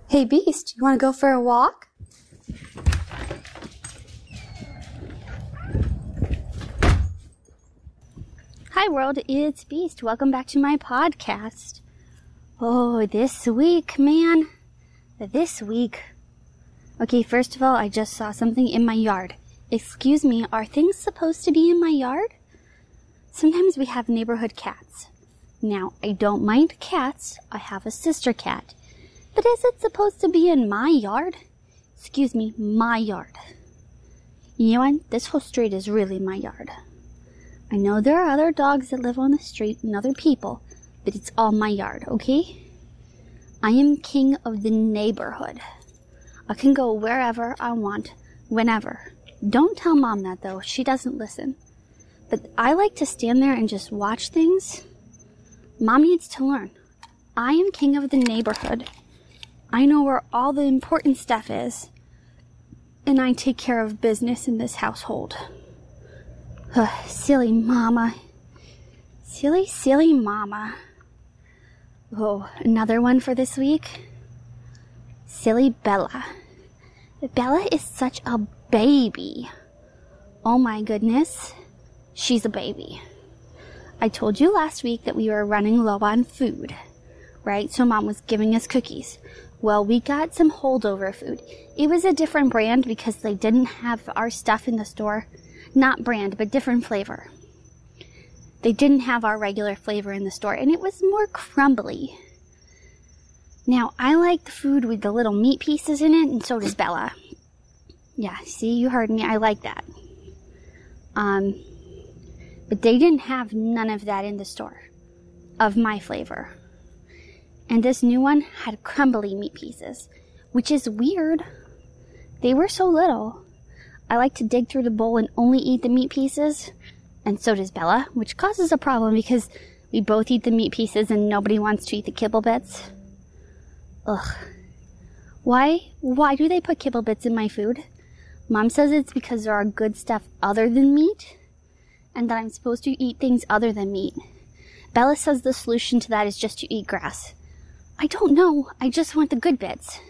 Hey Beast, you want to go for a walk? Hi world, it's Beast. Welcome back to my podcast. Oh, this week, man. This week. Okay, first of all, I just saw something in my yard. Excuse me, are things supposed to be in my yard? Sometimes we have neighborhood cats. Now, I don't mind cats. I have a sister cat. But is it supposed to be in my yard? Excuse me, my yard. You know what? This whole street is really my yard. I know there are other dogs that live on the street and other people, but it's all my yard, okay? I am king of the neighborhood. I can go wherever I want, whenever. Don't tell Mom that, though. She doesn't listen. But I like to stand there and just watch things. Mom needs to learn. I am king of the neighborhood. I know where all the important stuff is, and I take care of business in this household. Silly mama. Silly mama. Oh, another one for this week. Silly Bella. Bella is such a baby. Oh my goodness. She's a baby. I told you last week that we were running low on food, right? So Mom was giving us cookies. Well, we got some holdover food. It was a different brand because they didn't have our stuff in the store. Not brand, but different flavor. They didn't have our regular flavor in the store, and it was more crumbly. Now, I like the food with the little meat pieces in it, and so does Bella. Yeah, see, you heard me. I like that. But they didn't have none of that in the store of my flavor. And this new one had crumbly meat pieces, which is weird. They were so little. I like to dig through the bowl and only eat the meat pieces, and so does Bella, which causes a problem because we both eat the meat pieces and nobody wants to eat the kibble bits. Ugh. Why do they put kibble bits in my food? Mom says it's because there are good stuff other than meat, and that I'm supposed to eat things other than meat. Bella says the solution to that is just to eat grass. I don't know. I just want the good bits.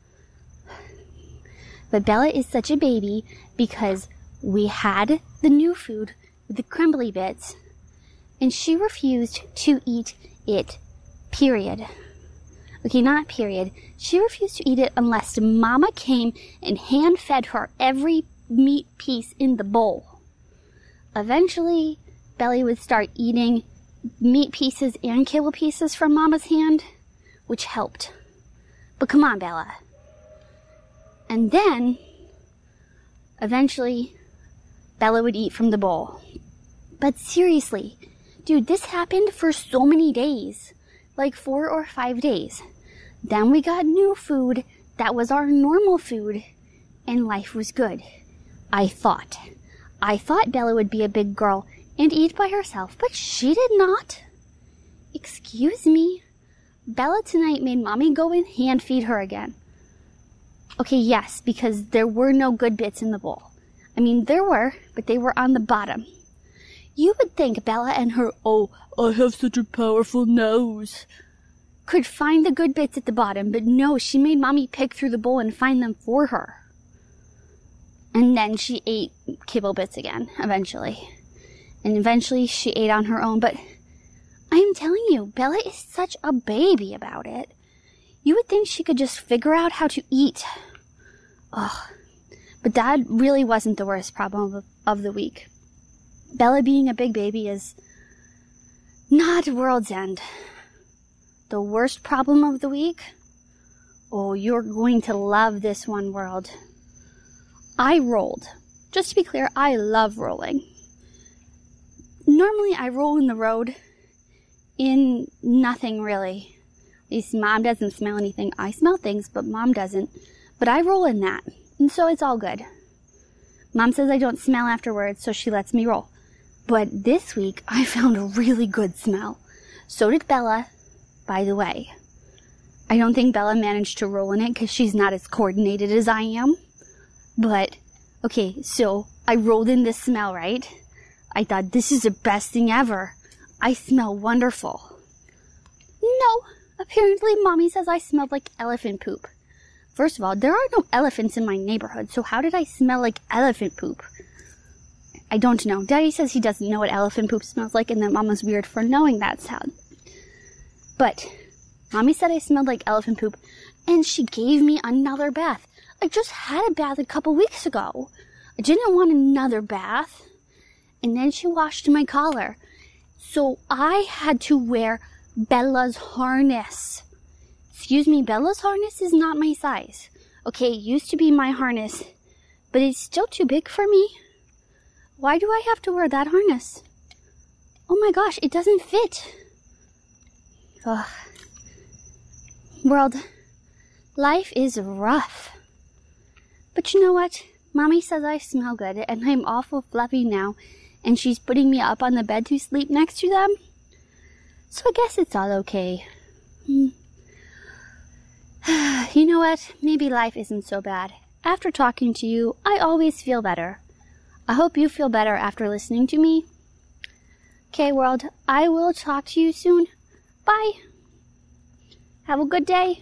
But Bella is such a baby because we had the new food with the crumbly bits, and she refused to eat it, period. Okay, not period. She refused to eat it unless Mama came and hand-fed her every meat piece in the bowl. Eventually, Bella would start eating meat pieces and kibble pieces from Mama's hand, which helped. But come on, Bella. And then, eventually, Bella would eat from the bowl. But seriously, dude, this happened for so many days. Like 4 or 5 days. Then we got new food that was our normal food, and life was good. I thought Bella would be a big girl and eat by herself, but she did not. Excuse me. Bella tonight made Mommy go and hand feed her again. Okay, yes, because there were no good bits in the bowl. I mean, there were, but they were on the bottom. You would think Bella and her, "Oh, I have such a powerful nose," could find the good bits at the bottom, but no, she made Mommy pick through the bowl and find them for her. And then she ate kibble bits again, eventually. And eventually she ate on her own, but I am telling you, Bella is such a baby about it. You would think she could just figure out how to eat. Ugh. But that really wasn't the worst problem of the week. Bella being a big baby is not world's end. The worst problem of the week? Oh, you're going to love this one, world. I rolled. Just to be clear, I love rolling. Normally I roll in the road in nothing really. At least Mom doesn't smell anything. I smell things, but Mom doesn't. But I roll in that, and so it's all good. Mom says I don't smell afterwards, so she lets me roll. But this week, I found a really good smell. So did Bella, by the way. I don't think Bella managed to roll in it because she's not as coordinated as I am. But, okay, so I rolled in this smell, right? I thought, this is the best thing ever. I smell wonderful. No, apparently Mommy says I smelled like elephant poop. First of all, there are no elephants in my neighborhood, so how did I smell like elephant poop? I don't know. Daddy says he doesn't know what elephant poop smells like, and that Mama's weird for knowing that sound. But Mommy said I smelled like elephant poop, and she gave me another bath. I just had a bath a couple weeks ago. I didn't want another bath. And then she washed my collar. So I had to wear Bella's harness. Excuse me, Bella's harness is not my size. Okay, it used to be my harness, but it's still too big for me. Why do I have to wear that harness? Oh my gosh, it doesn't fit. Ugh. World, life is rough. But you know what? Mommy says I smell good, and I'm awful fluffy now, and she's putting me up on the bed to sleep next to them. So I guess it's all okay. You know what? Maybe life isn't so bad. After talking to you, I always feel better. I hope you feel better after listening to me. Okay, world, I will talk to you soon. Bye. Have a good day.